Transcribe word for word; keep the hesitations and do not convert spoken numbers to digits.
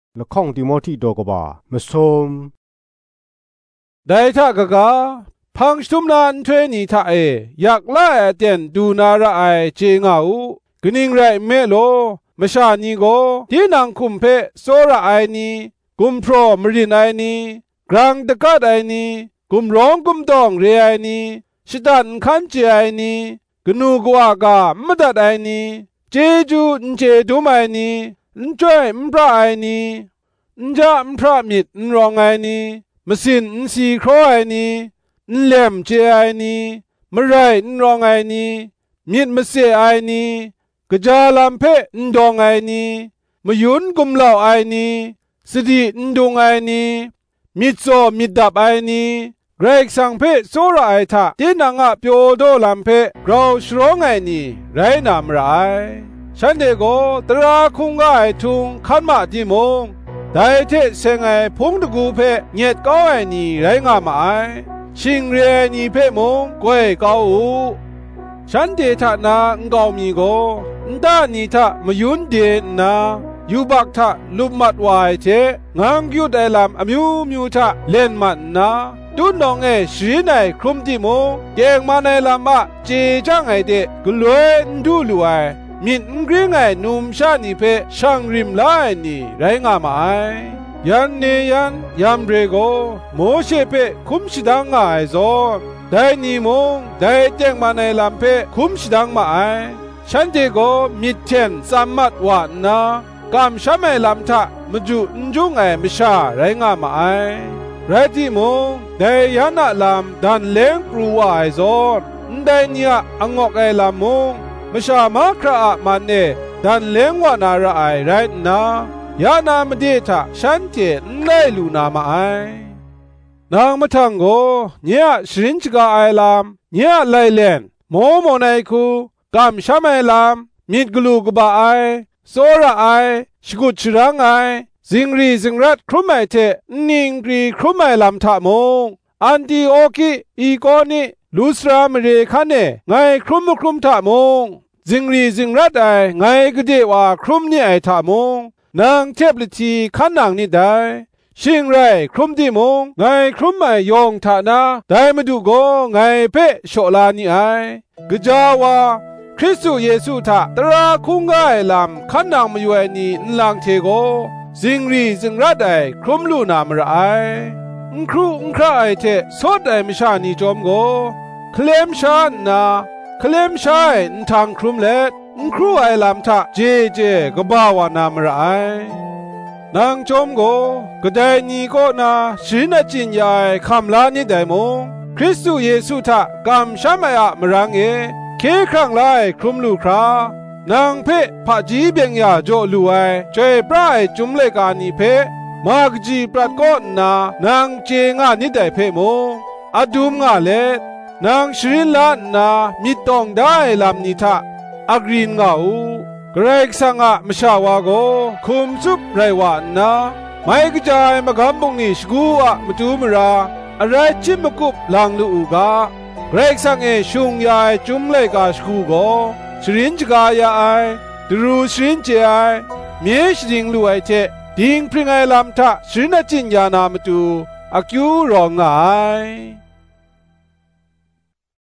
ละข้องติโมธีโดกบามะสมได้ทากกะพังชุมนานเทนีทาเออยากไล่เตียนดูนาระไอเจงาอูกนิงไรเมโลมชานีโกที่นางคุมเพโซระไอนีกุมพรมรินไอนีกลางตะกัดไอนีกุมร้องกุมตองเรไอนีชิดันขันเจไอนีกนูกวากามดัดไอนีเจจูนเจดูไมนีนจ่วยมพระไอนีนจามพระมิดนรองไอนีมสินนสีครอไอนีนเล่มเจไอนีมไรนรองไอนีมิดมเสไอนีกะจาลามเพนดองไอนีมยุนกุมเหล่าไอนีสตินดงไอนีมิดโซมิดดับไอนีเกรกสังเพโซระไอทะเตนังะเปียวโดลามเพเราชร้องไอนีไรนามไรฉันเดโกตราคุงกะไอทุงขันมาติมงได้เทเซงไอพงตะกูเพเงียดก้าวไอนีไรงามาไอชิงเรียนีเพมงกวยก้าวอูฉันเดทะนางกาวมีโกนดานีทะมยุนเดนายูบักทะลุมัดวายเจงางยุดไอลามอมิวมิวทะเล่นมันนาตุนนองเอชีไนครุมติโมเกงมาในลามะเจจังไอเดกลวยดูลวยมินกริงไอนุมชานีเพช่างริมลายนี่ไรงามาไอยันเนยันยัมเรโกโมเชเพคุมชิดังไอซอนได้นีมงได้เจงมาในลามเพคุมชิดังมาไอฉันเดโกมิเทนสัมมัดวานากามชะไมลำทะมจุนจุงไอมชาไรงามาไอไรที่มงได้ยานาลำดันเล้งปรูวายซอนได้เนียอังอกไอลำมงมชามาคราอะมันเนดันเล้งวานาระไอไรนายานามเดทะฉันเจนไลลูนามาไอนางมะทังโกเนี่ยชรินจกาไอลำเนี่ยไลเลนโมโมไนคูกามชะไมลำมิดกลูกบาไอโซระไอชกุชรังไอซิงรีซิงรัดครุไมเทนิงกรีครุไมลำทะมงอันติโอกิอีโกนิลูสรามเรคันเนไงครุมครุมทะมงซิงรีซิงรัดไอไงกเดว่าครุมนี่ไอทะมงนางเทพลิทีขันนางนี่ได้ชิงไรครุมดิมงไงครุมไอยองทะนาได้มาดูโกไงเปโชลานี่ไอกะจาวาคริสตุเยซูทะตราคุงไกลำขันนางมาอยู่ไอนี่นลังเทโกซิงรีซิงรัดไอครุมลูนามระไออุครูอุคราไอเทสดไอมชานีจอมโกเคลมชานาเคลมชายนทางครุมเล็ดอุครูไอลำทะเจเจกบ้าวานามระไอนางจอมโกก็ได้นีก็นาชินจินยายคำลานิได้มงคริสตุเยซูทะกำชามายะมรังเอเคครั้งไลครุมลูครานางเพพะจีเบียงยาโจลูไอจอยปรายจุมเลกานีเพมากจีปรัดก็นานางเจงานิได้เพมงอดุมงาเลนางชรินลานามิตองได้ลำนิทะอักรีนงาอูเกรกสังะมชาวาโกคุมซุบไรวานาไม่กระจายมากำบงนิชกูอะมตูมราอะไรจิมกุบลังลูอูกาเกรกสังเอชุงยายจุมเลกาชกูโกชรินจกายาไอดรูชรินเจไอเมียชดิงลูไอเจดิงพริงไอลำทะชรินจินยานามตูอากิวรองไง